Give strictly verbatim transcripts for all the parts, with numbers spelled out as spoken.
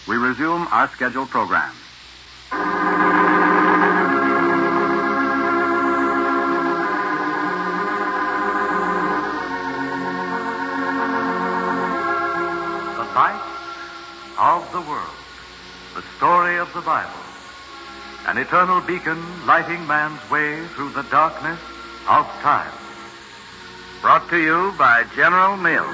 we resume our scheduled program. The light of the world. The story of the Bible. An eternal beacon lighting man's way through the darkness of time. Brought to you by General Mills.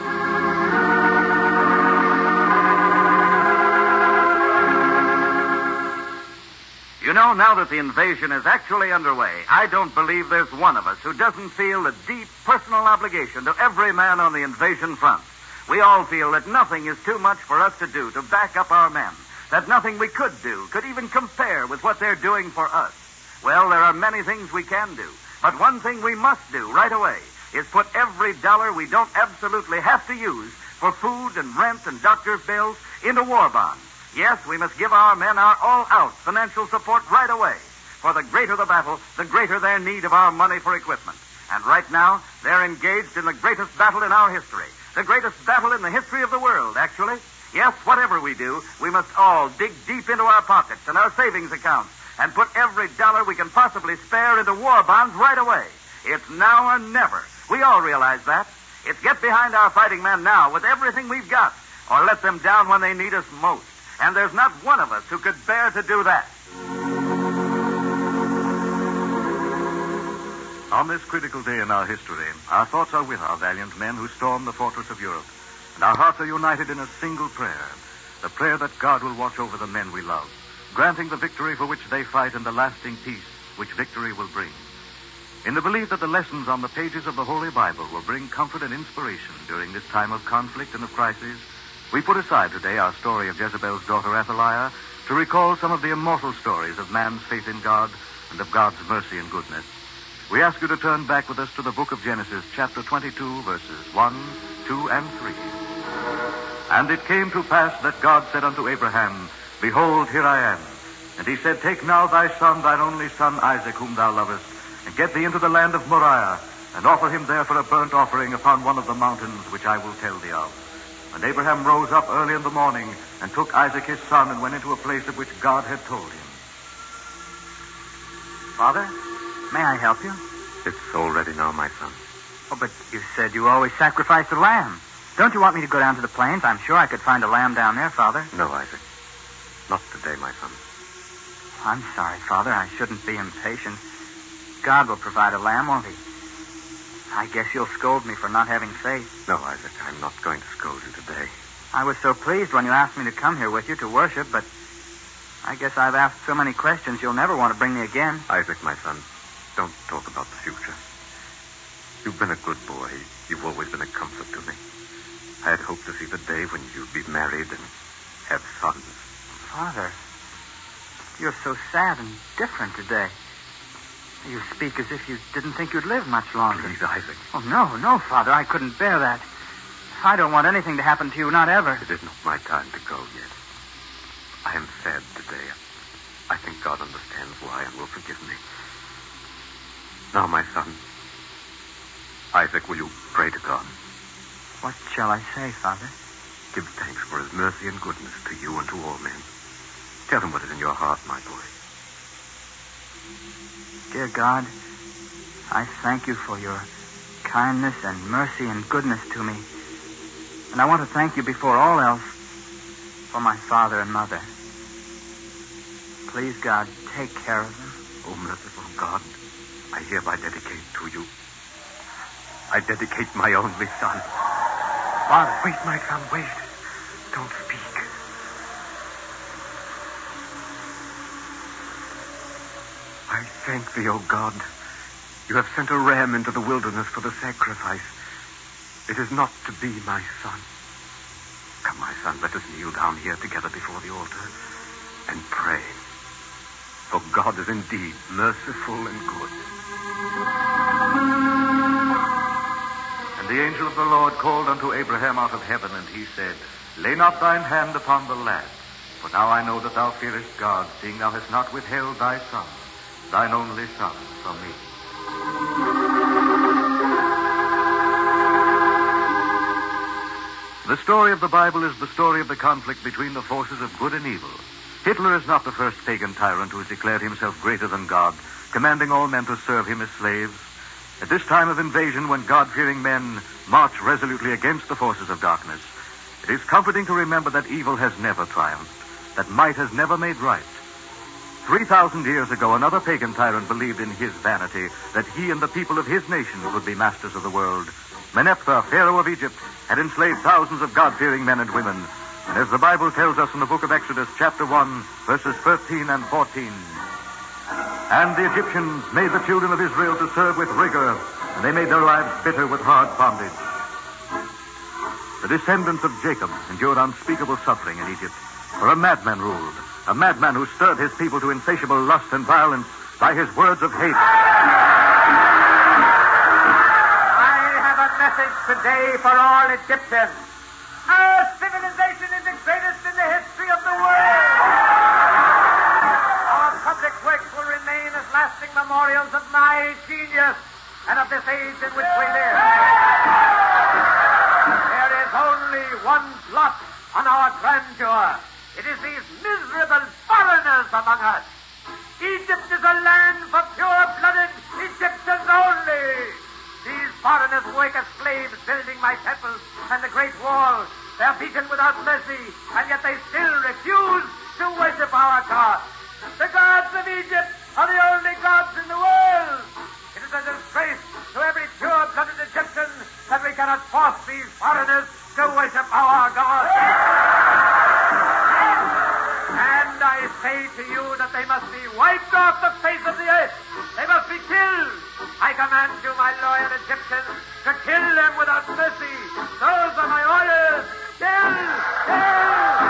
You know, now that the invasion is actually underway, I don't believe there's one of us who doesn't feel a deep personal obligation to every man on the invasion front. We all feel that nothing is too much for us to do to back up our men, that nothing we could do could even compare with what they're doing for us. Well, there are many things we can do, but one thing we must do right away is put every dollar we don't absolutely have to use for food and rent and doctor's bills into war bonds. Yes, we must give our men our all-out financial support right away. For the greater the battle, the greater their need of our money for equipment. And right now, they're engaged in the greatest battle in our history. The greatest battle in the history of the world, actually. Yes, whatever we do, we must all dig deep into our pockets and our savings accounts and put every dollar we can possibly spare into war bonds right away. It's now or never. We all realize that. It's get behind our fighting men now with everything we've got, or let them down when they need us most. And there's not one of us who could bear to do that. On this critical day in our history, our thoughts are with our valiant men who stormed the fortress of Europe. And our hearts are united in a single prayer, the prayer that God will watch over the men we love, granting the victory for which they fight and the lasting peace which victory will bring. In the belief that the lessons on the pages of the Holy Bible will bring comfort and inspiration during this time of conflict and of crisis, we put aside today our story of Jezebel's daughter Athaliah to recall some of the immortal stories of man's faith in God and of God's mercy and goodness. We ask you to turn back with us to the book of Genesis, chapter twenty-two, verses one, two, and three. And it came to pass that God said unto Abraham, Behold, here I am. And he said, Take now thy son, thine only son Isaac, whom thou lovest, and get thee into the land of Moriah, and offer him there for a burnt offering upon one of the mountains which I will tell thee of. And Abraham rose up early in the morning, and took Isaac his son, and went into a place of which God had told him. Father, may I help you? It's all ready now, my son. Oh, but you said you always sacrifice a lamb. Don't you want me to go down to the plains? I'm sure I could find a lamb down there, Father. No, Isaac. Not today, my son. I'm sorry, Father. I shouldn't be impatient. God will provide a lamb, won't he? I guess you'll scold me for not having faith. No, Isaac, I'm not going to scold you today. I was so pleased when you asked me to come here with you to worship, but I guess I've asked so many questions you'll never want to bring me again. Isaac, my son, don't talk about the future. You've been a good boy. You've always been a comfort to me. I had hoped to see the day when you'd be married and have sons. Father, you're so sad and different today. You speak as if you didn't think you'd live much longer. Please, Isaac. Oh, no, no, Father. I couldn't bear that. I don't want anything to happen to you, not ever. It is not my time to go yet. I am sad today. I think God understands why and will forgive me. Now, my son, Isaac, will you pray to God? What shall I say, Father? Give thanks for his mercy and goodness to you and to all men. Tell him what is in your heart, my boy. Dear God, I thank you for your kindness and mercy and goodness to me. And I want to thank you before all else for my father and mother. Please, God, take care of them. Oh, merciful God, I hereby dedicate to you. I dedicate my only son. Father. Wait, my son, wait. Don't speak. I thank thee, O God. You have sent a ram into the wilderness for the sacrifice. It is not to be my son. Come, my son, let us kneel down here together before the altar and pray. For God is indeed merciful and good. And the angel of the Lord called unto Abraham out of heaven, and he said, Lay not thine hand upon the lad, for now I know that thou fearest God, seeing thou hast not withheld thy son, thine only son, from me. The story of the Bible is the story of the conflict between the forces of good and evil. Hitler is not the first pagan tyrant who has declared himself greater than God, commanding all men to serve him as slaves. At this time of invasion, when God-fearing men march resolutely against the forces of darkness, it is comforting to remember that evil has never triumphed, that might has never made right. Three thousand years ago, another pagan tyrant believed in his vanity that he and the people of his nation would be masters of the world. Meneptah, Pharaoh of Egypt, had enslaved thousands of God-fearing men and women. And as the Bible tells us in the book of Exodus, chapter one, verses thirteen and fourteen, and the Egyptians made the children of Israel to serve with rigor, and they made their lives bitter with hard bondage. The descendants of Jacob endured unspeakable suffering in Egypt, for a madman ruled, a madman who stirred his people to insatiable lust and violence by his words of hate. I have a message today for all Egyptians. Our civilization is the greatest in the history of the world. Our public works will remain as lasting memorials of my genius and of this age in which we live. There is only one blot on our grandeur. It is these miserable foreigners among us. Egypt is a land for pure-blooded Egyptians only. These foreigners work as slaves building my temples and the Great Wall. They are beaten without mercy, and yet they still refuse to worship our gods. The gods of Egypt are the only gods in the world. It is a disgrace to every pure-blooded Egyptian that we cannot force these foreigners to worship our gods. And I say to you that they must be wiped off the face of the earth. They must be killed. I command you, my loyal Egyptians, to kill them without mercy. Those are my orders. Kill! Kill!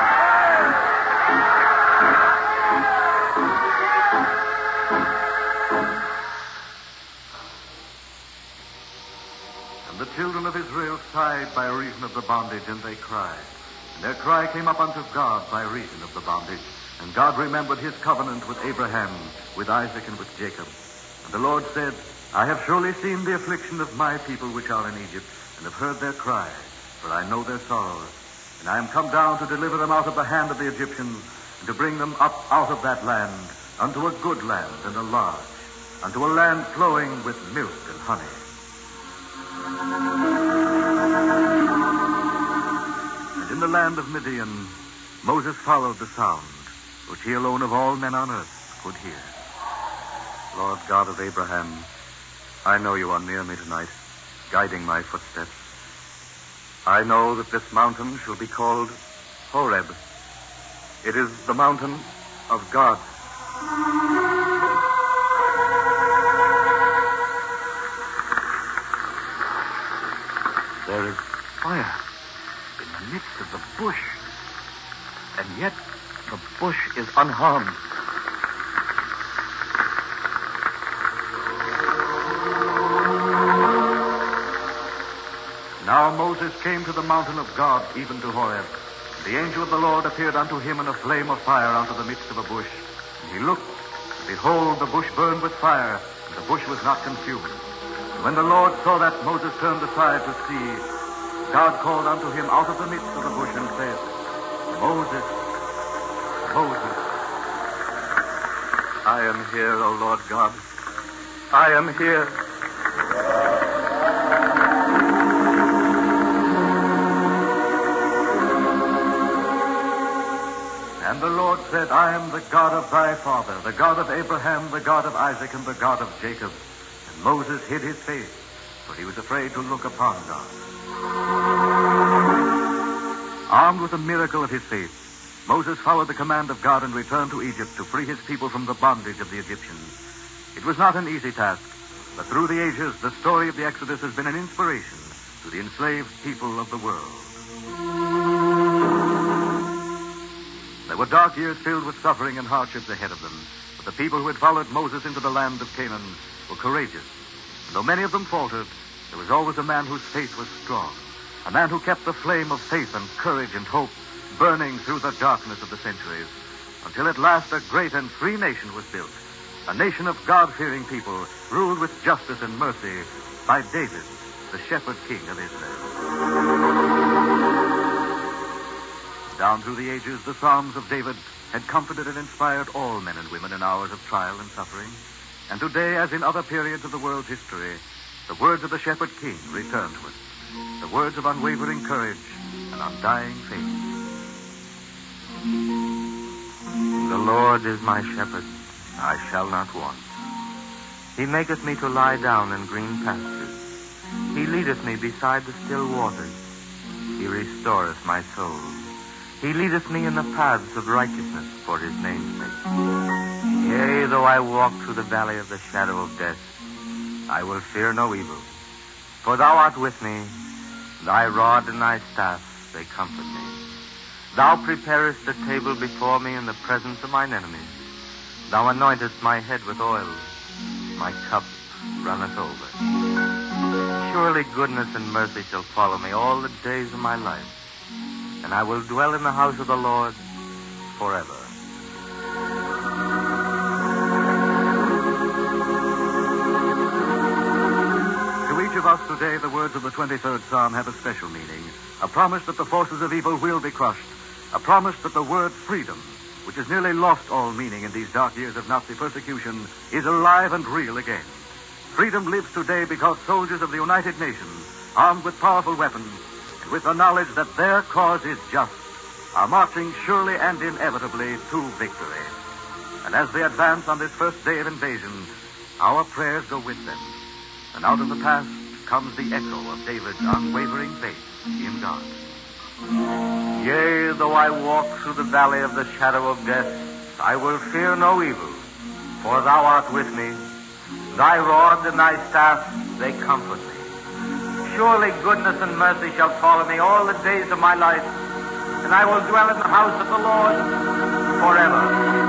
And the children of Israel sighed by reason of the bondage, and they cried. And their cry came up unto God by reason of the bondage. And God remembered his covenant with Abraham, with Isaac, and with Jacob. And the Lord said, I have surely seen the affliction of my people which are in Egypt, and have heard their cry, for I know their sorrows. And I am come down to deliver them out of the hand of the Egyptians, and to bring them up out of that land, unto a good land and a large, unto a land flowing with milk and honey. And in the land of Midian, Moses followed the sound, which he alone of all men on earth could hear. Lord God of Abraham, I know you are near me tonight, guiding my footsteps. I know that this mountain shall be called Horeb. It is the mountain of God. There is fire in the midst of the bush, and yet the bush is unharmed. Now Moses came to the mountain of God, even to Horeb. The angel of the Lord appeared unto him in a flame of fire out of the midst of a bush. And he looked, and behold, the bush burned with fire, and the bush was not consumed. And when the Lord saw that, Moses turned aside to see. God called unto him out of the midst of the bush and said, Moses, Moses. I am here, O Lord God. I am here. And the Lord said, I am the God of thy father, the God of Abraham, the God of Isaac, and the God of Jacob. And Moses hid his face, for he was afraid to look upon God. Armed with the miracle of his faith, Moses followed the command of God and returned to Egypt to free his people from the bondage of the Egyptians. It was not an easy task, but through the ages, the story of the Exodus has been an inspiration to the enslaved people of the world. There were dark years filled with suffering and hardships ahead of them, but the people who had followed Moses into the land of Canaan were courageous. And though many of them faltered, there was always a man whose faith was strong, a man who kept the flame of faith and courage and hope burning through the darkness of the centuries, until at last a great and free nation was built, a nation of God-fearing people ruled with justice and mercy by David, the shepherd king of Israel. Down through the ages, the Psalms of David had comforted and inspired all men and women in hours of trial and suffering. And today, as in other periods of the world's history, the words of the Shepherd King return to us. The words of unwavering courage and undying faith. The Lord is my shepherd, I shall not want. He maketh me to lie down in green pastures. He leadeth me beside the still waters. He restoreth my soul. He leadeth me in the paths of righteousness for his name's sake. Yea, though I walk through the valley of the shadow of death, I will fear no evil. For thou art with me, thy rod and thy staff, they comfort me. Thou preparest a table before me in the presence of mine enemies. Thou anointest my head with oil. My cup runneth over. Surely goodness and mercy shall follow me all the days of my life, and I will dwell in the house of the Lord forever. To each of us today, the words of the twenty-third Psalm have a special meaning. A promise that the forces of evil will be crushed. A promise that the word freedom, which has nearly lost all meaning in these dark years of Nazi persecution, is alive and real again. Freedom lives today because soldiers of the United Nations, armed with powerful weapons, and with the knowledge that their cause is just, are marching surely and inevitably to victory. And as they advance on this first day of invasion, our prayers go with them. And out of the past comes the echo of David's unwavering faith in God. Yea, though I walk through the valley of the shadow of death, I will fear no evil, for thou art with me. Thy rod and thy staff, they comfort me. Surely goodness and mercy shall follow me all the days of my life, and I will dwell in the house of the Lord forever.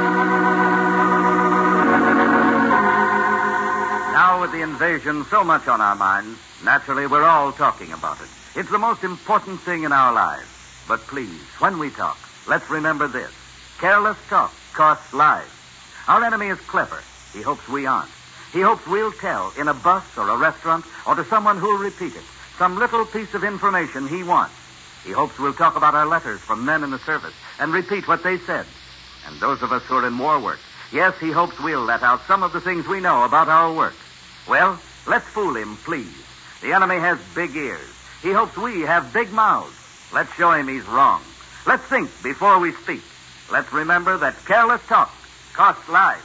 Now, with the invasion so much on our minds, naturally we're all talking about it. It's the most important thing in our lives. But please, when we talk, let's remember this. Careless talk costs lives. Our enemy is clever. He hopes we aren't. He hopes we'll tell in a bus or a restaurant or to someone who'll repeat it some little piece of information he wants. He hopes we'll talk about our letters from men in the service and repeat what they said. And those of us who are in war work, yes, he hopes we'll let out some of the things we know about our work. Well, let's fool him, please. The enemy has big ears. He hopes we have big mouths. Let's show him he's wrong. Let's think before we speak. Let's remember that careless talk costs lives.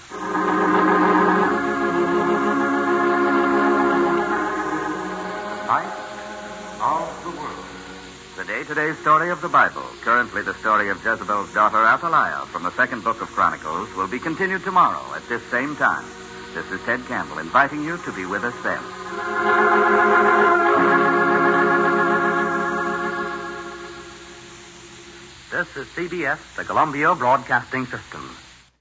Light of the world. The day-to-day story of the Bible, currently the story of Jezebel's daughter Athaliah from the second book of Chronicles, will be continued tomorrow at this same time. This is Ted Campbell inviting you to be with us then. This is C B S, the Columbia Broadcasting System.